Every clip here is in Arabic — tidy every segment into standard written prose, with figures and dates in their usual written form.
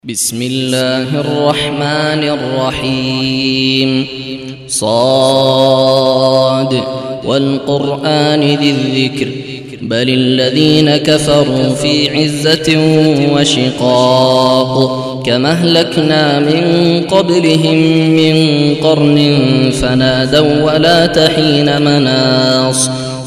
بسم الله الرحمن الرحيم صاد والقرآن ذي الذكر بل الذين كفروا في عزة وشقاق كما أهلكنا من قبلهم من قرن فنادوا ولا تحين مناص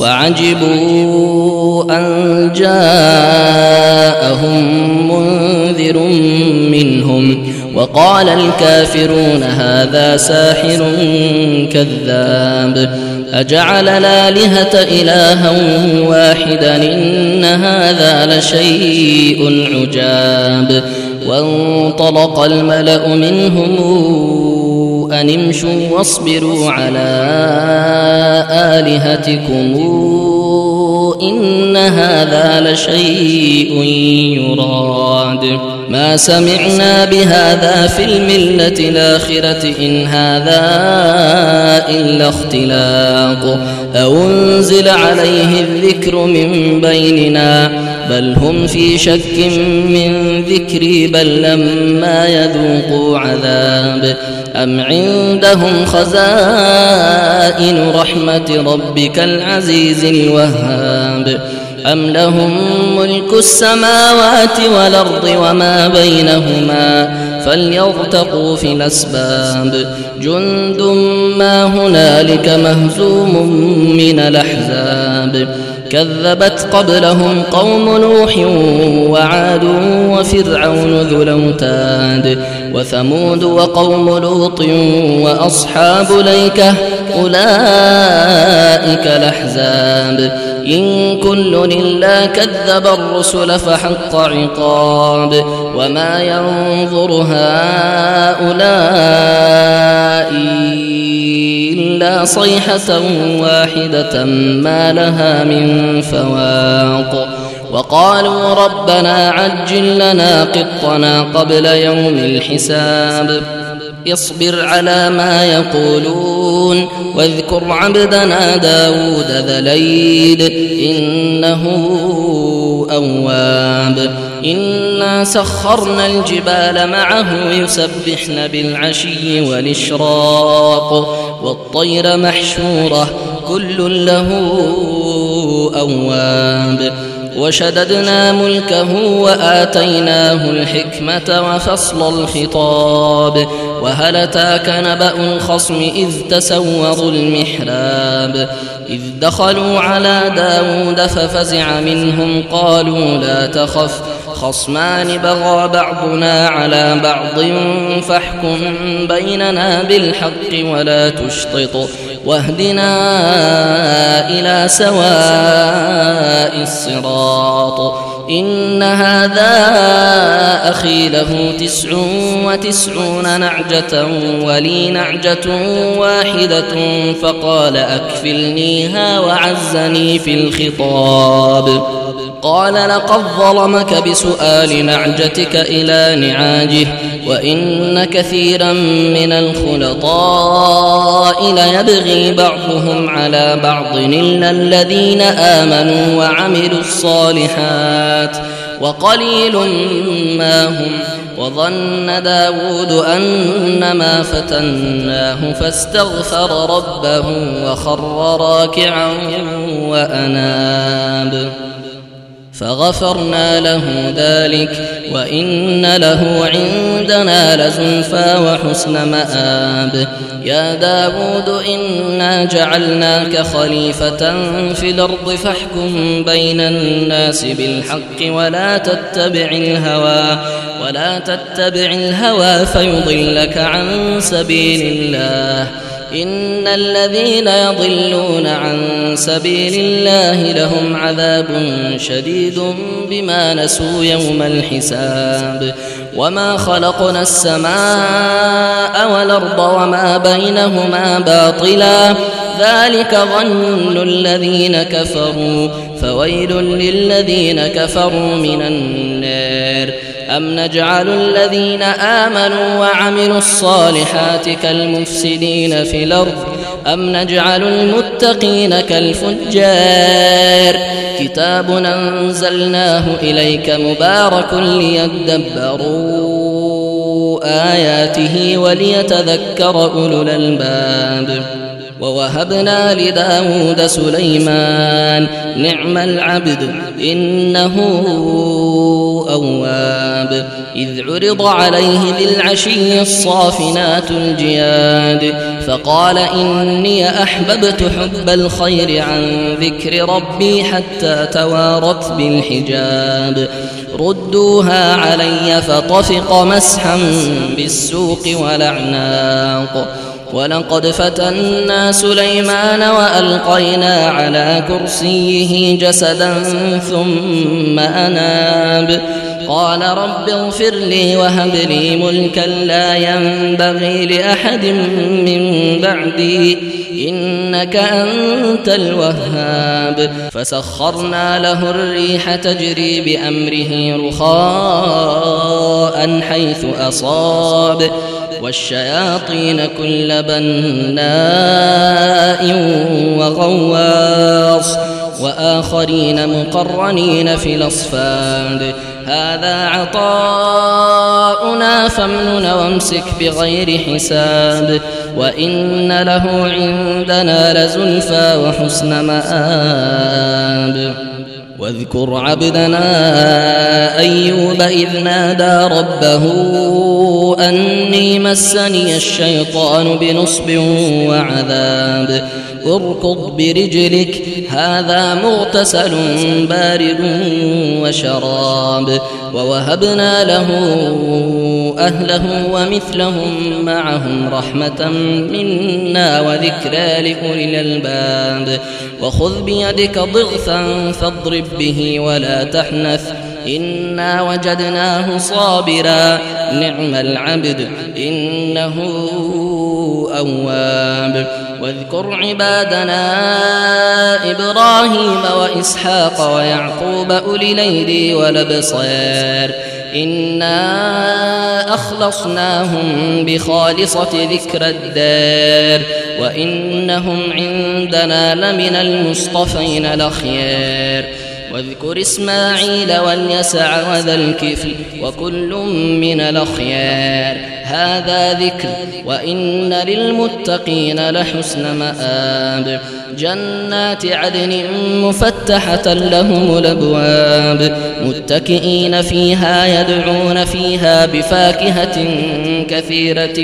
وعجبوا أن جاءهم منذر منهم وقال الكافرون هذا ساحر كذاب أجعل الآلهة إلها واحدا إن هذا لشيء عجاب وانطلق الملأ منهم أن امشوا واصبروا على آلهتكم إن هذا لشيء يراد ما سمعنا بهذا في الملة الآخرة إن هذا إلا اختلاق أنزل عليه الذكر من بيننا بل هم في شك من ذكري بل لما يذوقوا عذاب أم عندهم خزائن رحمة ربك العزيز الوهاب أم لهم ملك السماوات والأرض وما بينهما فليرتقوا في الأسباب جند ما هنالك مهزوم من الأحزاب كذبت قبلهم قوم نوح وعاد وفرعون ذو الأوتاد وثمود وقوم لوط وأصحاب الأيكة أولئك الأحزاب إن كل إلا كذب الرسل فحق عقاب وما ينظر هؤلاء إلا صيحة واحدة ما لها من فواق وقالوا ربنا عجل لنا قطنا قبل يوم الحساب اصبر على ما يقولون واذكر عبدنا داود ذا الأيد إنه أواب إنا سخرنا الجبال معه يسبحن بالعشي والإشراق والطير محشورة كل له أواب وشددنا ملكه وآتيناه الحكمة وفصل الخطاب وهل أتاك نبأ الخصم إذ تسوروا المحراب إذ دخلوا على داود ففزع منهم قالوا لا تخف خصمان بغى بعضنا على بعض فاحكم بيننا بالحق ولا تشطط واهدنا إلى سواء الصراط إن هذا أخي له 99 نعجة ولي نعجة واحدة فقال أكفلنيها وعزني في الخطاب قال لقد ظلمك بسؤال نعجتك إلى نعاجه وإن كثيرا من الخلطاء ليبغي بعضهم على بعض إلا الذين آمنوا وعملوا الصالحات وقليل ما هم وظن داود أنما فتناه فاستغفر ربه وخر راكعا وأناب فغفرنا له ذلك وإن له عندنا لزلفى وحسن مآب يا داود إنا جعلناك خليفة في الأرض فاحكم بين الناس بالحق ولا تتبع الهوى فيضلك عن سبيل الله إن الذين يضلون عن سبيل الله لهم عذاب شديد بما نسوا يوم الحساب وما خلقنا السماء والأرض وما بينهما باطلا ذلك ظن الذين كفروا فويل للذين كفروا من النار أم نجعل الذين آمنوا وعملوا الصالحات كالمفسدين في الأرض أم نجعل المتقين كالفجار كتاب أنزلناه إليك مبارك ليدبروا آياته وليتذكر أولو الألباب. ووهبنا لداود سليمان نعم العبد إنه أواب إذ عرض عليه بالعشي الصافنات الجياد فقال إني أحببت حب الخير عن ذكر ربي حتى توارت بالحجاب ردوها علي فطفق مسحا بالسوق والأعناق ولقد فتنا سليمان وألقينا على كرسيه جسدا ثم أناب قال رب اغفر لي وهب لي ملكا لا ينبغي لأحد من بعدي إنك أنت الوهاب فسخرنا له الريح تجري بأمره رخاء حيث أصاب والشياطين كل بناء وغواص وآخرين مقرنين في الأصفاد هذا عطاؤنا فامنن وامسك بغير حساب وإن له عندنا لزلفى وحسن مآب واذكر عبدنا أيوب إذ نادى ربه أني مسني الشيطان بنصب وعذاب اركض برجلك هذا مغتسل بارد وشراب ووهبنا له أهله ومثلهم معهم رحمة منا وذكرى لأولي الألباب وخذ بيدك ضغثا فاضرب به ولا تحنث إنا وجدناه صابرا نعم العبد إنه أواب واذكر عبادنا إبراهيم وإسحاق ويعقوب أولي الأيدي والأبصار إنا أخلصناهم بخالصة ذكر الدار وإنهم عندنا لمن المصطفين الأخيار واذكر إسماعيل واليسع وذا الكفل وكل من الأخيار هذا ذكر وإن للمتقين لحسن مآب جنات عدن مفتحة لهم الأبواب متكئين فيها يدعون فيها بفاكهة كثيرة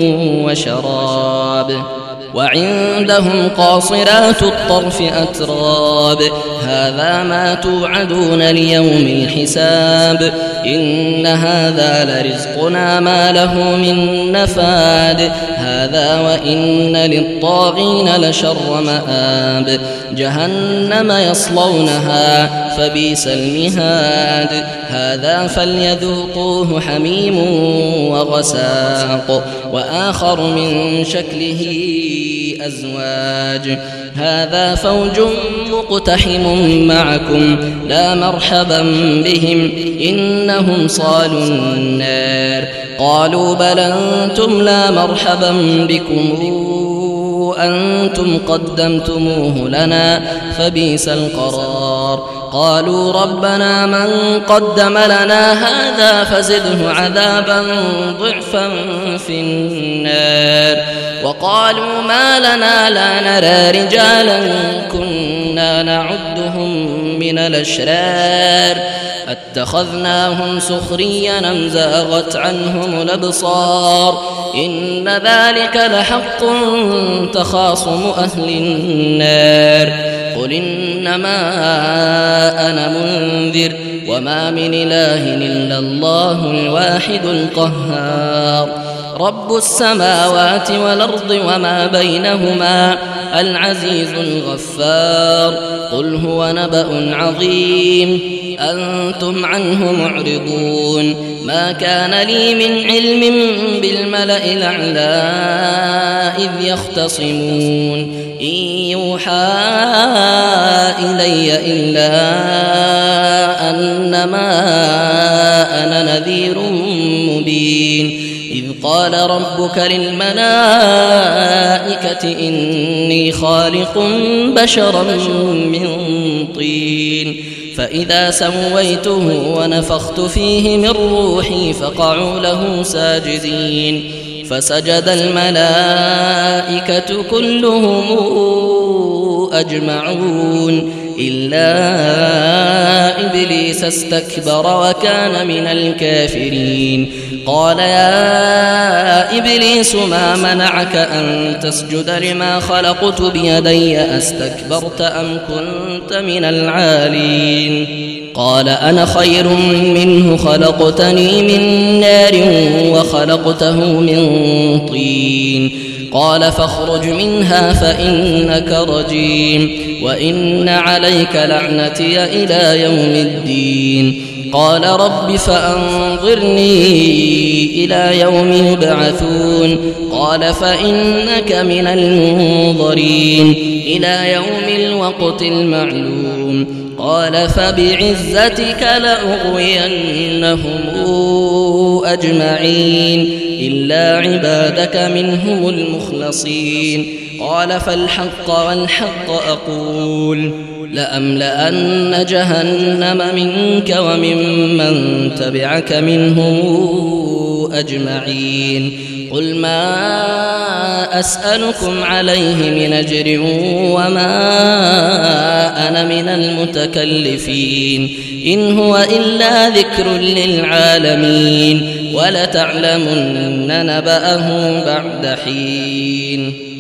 وشراب وعندهم قاصرات الطرف أتراب هذا ما توعدون ليوم الحساب إن هذا لرزقنا ما له من نفاد هذا وإن للطاغين لشر مآب جهنم يصلونها فبئس المهاد هذا فليذوقوه حميم وغساق وآخر من شكله أزواج هذا فوج مقتحم معكم لا مرحبا بهم إنهم صالوا النار قالوا بل أنتم لا مرحبا بكم أنتم قدمتموه لنا فبئس القرار قالوا ربنا من قدم لنا هذا فزده عذابا ضعفا في النار وقالوا ما لنا لا نرى رجالا كنا نعدهم من الأشرار اتخذناهم سخريا أم زاغت عنهم الأبصار إن ذلك لحق تخاصم أهل النار قل إنما أنا منذر وما من إله إلا الله الواحد القهار رب السماوات والأرض وما بينهما العزيز الغفار قل هو نبأ عظيم أنتم عنه معرضون ما كان لي من علم بالملأ الأعلى إذ يختصمون إن يوحى إلي إلا أنما أنا نذير مبين إذ قال ربك للملائكة إني خالق بشرا من طين فإذا سويته ونفخت فيه من روحي فقعوا له ساجدين فسجد الملائكة كلهم أجمعون إلا إبليس استكبر وكان من الكافرين قال يا إبليس ما منعك أن تسجد لما خلقت بيدي أستكبرت أم كنت من العالين قال أنا خير منه خلقتني من نار وخلقته من طين قال فاخرج منها فإنك رجيم وإن عليك لعنتي إلى يوم الدين قال رب فأنظرني إلى يوم يبعثون قال فإنك من المنظرين إلى يوم الوقت المعلوم قال فبعزتك لأغوينهم أجمعين إلا عبادك منهم المخلصين قال فالحق والحق أقول لأملأن جهنم منك وممن تبعك منهم أجمعين قل ما أسألكم عليه من أجر وما أنا من المتكلفين إن هو إلا ذكر للعالمين ولتعلمن نبأه بعد حين